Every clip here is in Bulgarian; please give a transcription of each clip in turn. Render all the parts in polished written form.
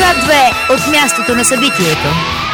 Х2 от мястото на събитието.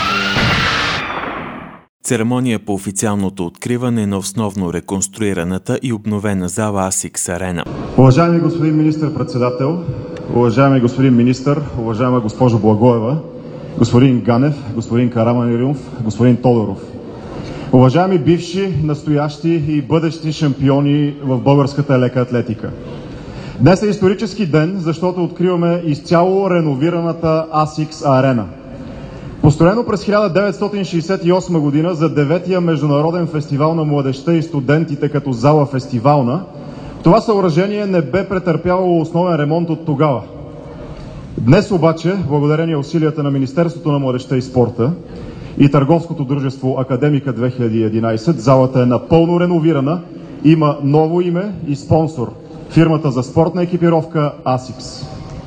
Церемония по официалното откриване на основно реконструираната и обновена зала Асикс Арена. Уважаеми господин министър-председател, уважаеми господин министър, уважаема госпожо Благоева, господин Ганев, господин Караманлиев, господин Тодоров. Уважаеми бивши, настоящи и бъдещи шампиони в българската лека атлетика. Днес е исторически ден, защото откриваме изцяло реновираната Асикс Арена. Построено през 1968 година за 9-я Международен фестивал на младежта и студентите като зала фестивална, това съоръжение не бе претърпяло основен ремонт от тогава. Днес обаче, благодарение усилията на Министерството на младежта и спорта и търговското дружество Академика 2011, залата е напълно реновирана, има ново име и спонсор – фирмата за спортна екипировка Асикс.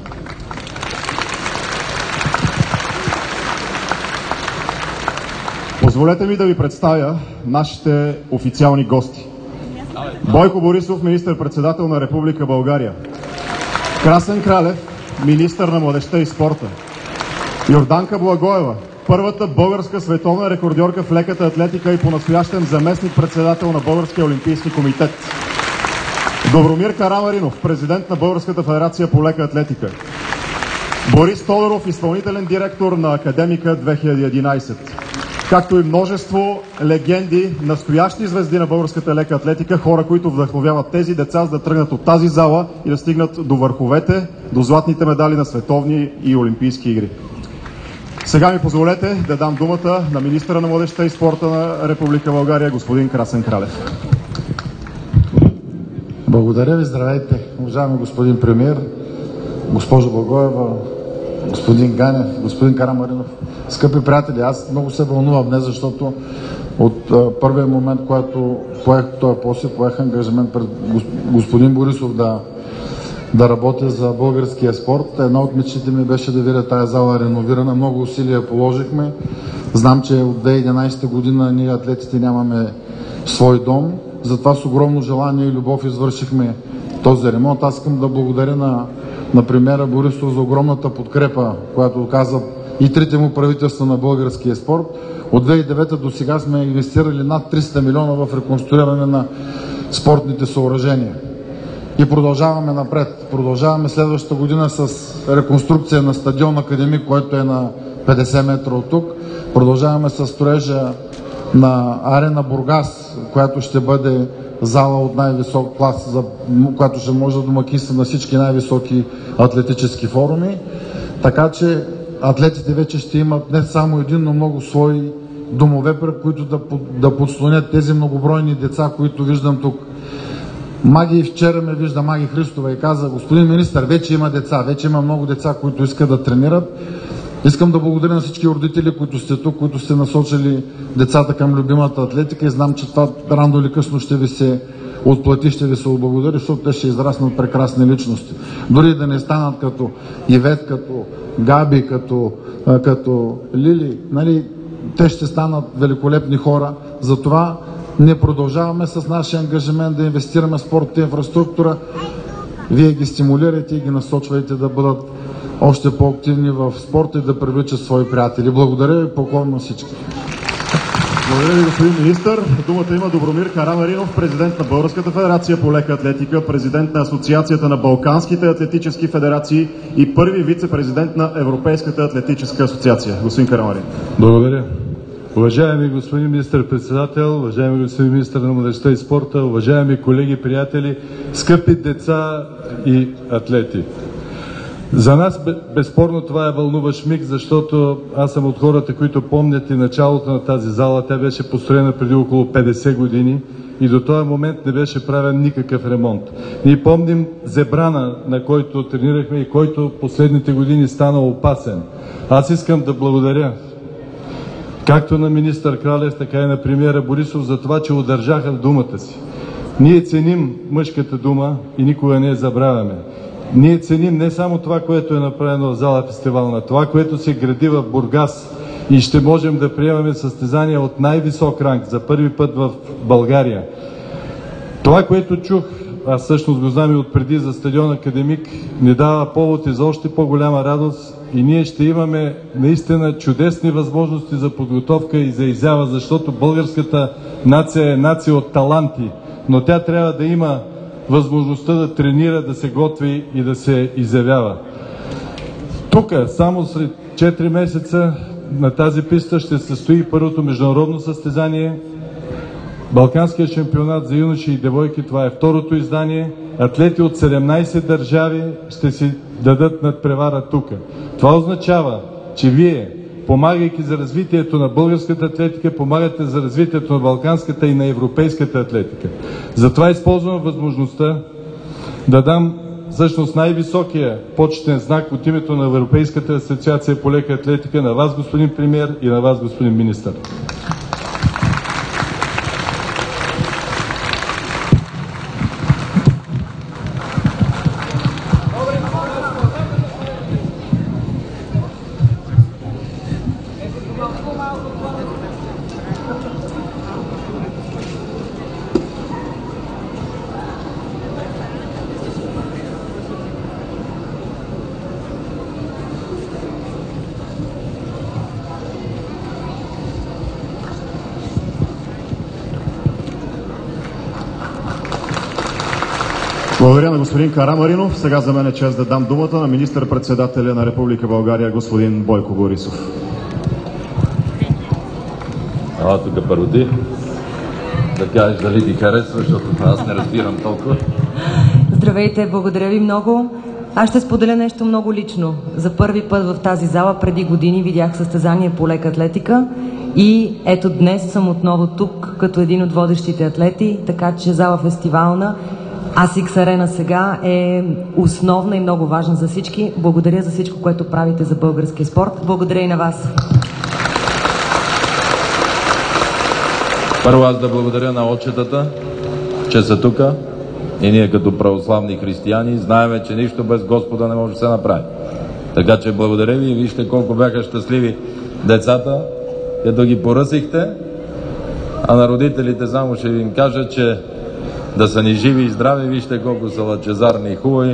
Позволете ми да ви представя нашите официални гости. Бойко Борисов, министър-председател на Република България. Красен Кралев, министър на младежта и спорта. Йорданка Благоева, първата българска световна рекордьорка в леката атлетика и понастоящен заместник-председател на Българския олимпийски комитет. Добромир Карамаринов, президент на Българската федерация по лека атлетика. Борис Тодоров, изпълнителен директор на Академика 2011. Както и множество легенди, настоящи звезди на българската лека атлетика, хора, които вдъхновяват тези деца, за да тръгнат от тази зала и да стигнат до върховете, до златните медали на световни и олимпийски игри. Сега ми позволете да дам думата на министъра на младежта и спорта на Република България, господин Красен Кралев. Благодаря ви, здравейте, уважаеми господин премиер, госпожо Благоева, господин Ганев, господин Карамаринов, скъпи приятели, аз много се вълнувам днес, защото от първия момент, когато поех този пост, поех ангажимент пред господин Борисов да работя за българския спорт. Една от мечтите ми беше да видя тая зала реновирана. Много усилия положихме. Знам, че от 2011 година ние атлетите нямаме свой дом. Затова с огромно желание и любов извършихме този ремонт. Аз искам да благодаря на премиера Борисов за огромната подкрепа, която оказа и трите му правителства на българския спорт. От 2009 до сега сме инвестирали над 300 милиона в реконструиране на спортните съоръжения. И продължаваме напред. Продължаваме следващата година с реконструкция на стадион Академик, който е на 50 метра от тук. Продължаваме с строежа на Арена Бургас, която ще бъде зала от най-висок клас, която ще може да домакинства на всички най-високи атлетически форуми. Така че атлетите вече ще имат не само един, но много свои домове, пред които да подслонят тези многобройни деца, които виждам тук. Маги вчера ме вижда, Маги Христова, и каза: господин министър, вече има деца, вече има много деца, които искат да тренират. Искам да благодаря на всички родители, които сте тук, които сте насочили децата към любимата атлетика, и знам, че това рано или късно ще ви се отплати, ще ви се отблагодари, защото те ще израснат прекрасни личности. Дори да не станат като Ивет, като Габи, като Лили, нали, те ще станат великолепни хора. Затова ние продължаваме с нашия ангажимент да инвестираме в спортната инфраструктура. Вие ги стимулирайте и ги насочвайте да бъдат още по-активни в спорта и да привличат свои приятели. Благодаря ви, поклон на всички. Благодаря ви, господин министър. Думата има Добромир Карамаринов, президент на Българската федерация по лека атлетика, президент на Асоциацията на Балканските атлетически федерации и първи вице-президент на Европейската атлетическа асоциация. Господин Карамаринов. Благодаря. Уважаеми господин министър-председател, уважаеми господин министър на младежта и спорта, уважаеми колеги, приятели, скъпи деца и атлети. За нас безспорно това е вълнуващ миг, защото аз съм от хората, които помнят и началото на тази зала. Тя беше построена преди около 50 години и до този момент не беше правен никакъв ремонт. Ние помним Зебрана, на който тренирахме и който последните години стана опасен. Аз искам да благодаря както на министър Кралев, така и на премиера Борисов за това, че удържаха думата си. Ние ценим мъжката дума и никога не я забравяме. Ние ценим не само това, което е направено в зала фестивална, това, което се гради в Бургас, и ще можем да приемаме състезания от най-висок ранг за първи път в България. Това, което чух аз всъщност го знам и отпреди за стадион Академик, ни дава повод и за още по-голяма радост и ние ще имаме наистина чудесни възможности за подготовка и за изява, защото българската нация е нация от таланти, но тя трябва да има възможността да тренира, да се готви и да се изявява. Тук, само след 4 месеца на тази писта ще се състои първото международно състезание, Балканския шампионат за юноши и девойки, това е второто издание. Атлети от 17 държави ще си дадат надпревара тук. Това означава, че вие, помагайки за развитието на българската атлетика, помагате за развитието на балканската и на европейската атлетика. Затова използвам възможността да дам всъщност най-високия почетен знак от името на Европейската асоциация по лека атлетика на вас, господин премиер, и на вас, господин министър. Благодаря на господин Карамаринов. Сега за мен е чест да дам думата на министър-председателя на Република България, господин Бойко Борисов. Тук първо ти да кажеш дали ти харесва, защото аз не разбирам толкова. Здравейте, благодаря ви много. Аз ще споделя нещо много лично. За първи път в тази зала преди години видях състезание по лека атлетика и ето днес съм отново тук като един от водещите атлети, така че зала фестивална ASICS Arena сега е основна и много важна за всички. Благодаря за всичко, което правите за българския спорт. Благодаря и на вас. Първо аз да благодаря на отчетата, че са тук и ние като православни християни знаем, че нищо без Господа не може да се направи. Така че благодаря ви и вижте колко бяха щастливи децата, като ги поръсихте, а на родителите само ще им кажа, че да са ни живи и здрави, вижте колко са лъчезарни и хубави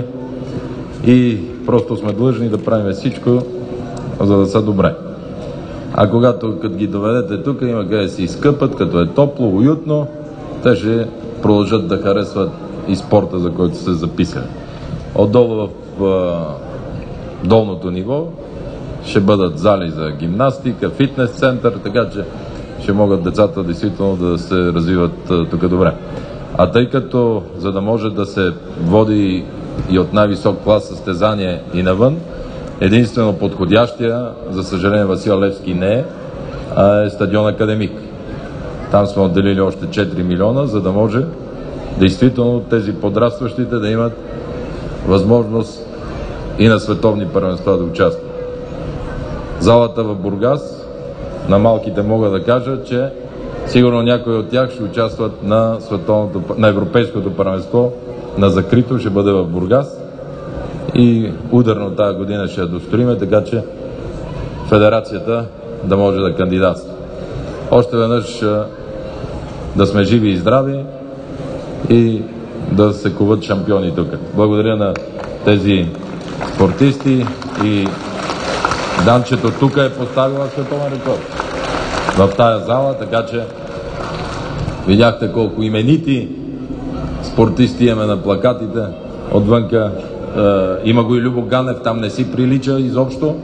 и просто сме длъжни да правим всичко, за да са добре. А когато като ги доведете тук, има къде да си изкъпат, като е топло, уютно, те ще продължат да харесват и спорта, за който са записали. Отдолу в долното ниво ще бъдат зали за гимнастика, фитнес център, така че ще могат децата действително да се развиват тук добре. А тъй като, за да може да се води и от най-висок клас състезание и навън, единствено подходящия, за съжаление Васил Левски не е стадион Академик. Там сме отделили още 4 милиона, за да може действително тези подрастващите да имат възможност и на световни първенства да участват. Залата в Бургас, на малките мога да кажа, че сигурно някои от тях ще участват на европейското първенство на закрито, ще бъде в Бургас и ударно тази година ще я достроиме, така че федерацията да може да кандидатства. Още веднъж да сме живи и здрави и да се куват шампиони тук. Благодаря на тези спортисти и Данчето тук е поставила световен рекорд в тая зала, така че видяхте колко именити спортисти имаме на плакатите. Отвънка има го и Любо Ганев, там не си прилича изобщо.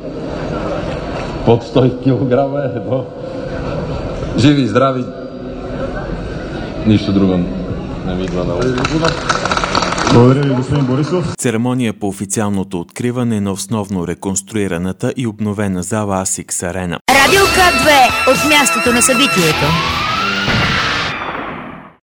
Под 100 кг е. Живи и здрави. Нищо друго не ми идва на ум. Благодаря ви, господин Борисов. Церемония по официалното откриване на основно реконструираната и обновена зала ASICS Arena. Радио К2 от мястото на събитието.